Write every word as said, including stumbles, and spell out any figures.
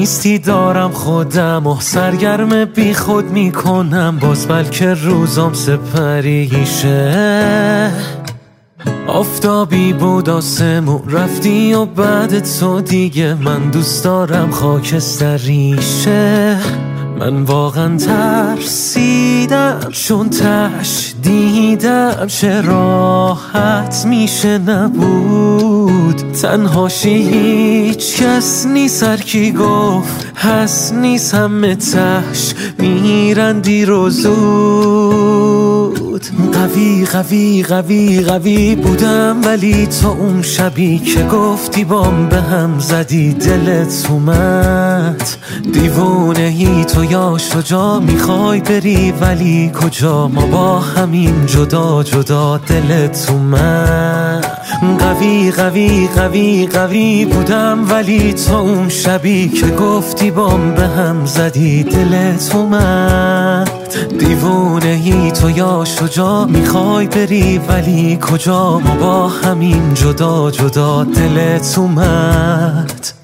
نیستی دارم خودم و سرگرم بی خود میکنم، باز بلکه روزام سپریشه. آفتابی بود آسمون رفتی و بعد تو دیگه من دوست دارم خاکستریشه. من واقعا ترسیدم چون تش دیدم چه راحت میشه نبود تنهاشی، هیچ کس نیست، هر کی گفت هست نیست، همه تش میرن دیر و زود. قوی قوی قوی قوی بودم ولی تو اون شبی که گفتی بام به هم زدی دلت اومد. دیوونهی تو یا شجاع میخوای بری ولی کجا، ما با همین جدا جدا دلت اومد. قوی قوی قوی قوی بودم ولی تو اون شبی که گفتی بام به هم زدی دلت اومد. دیوونهی تو یا شجاع میخوای بری ولی کجا، ما با همین جدا جدا دلت اومد.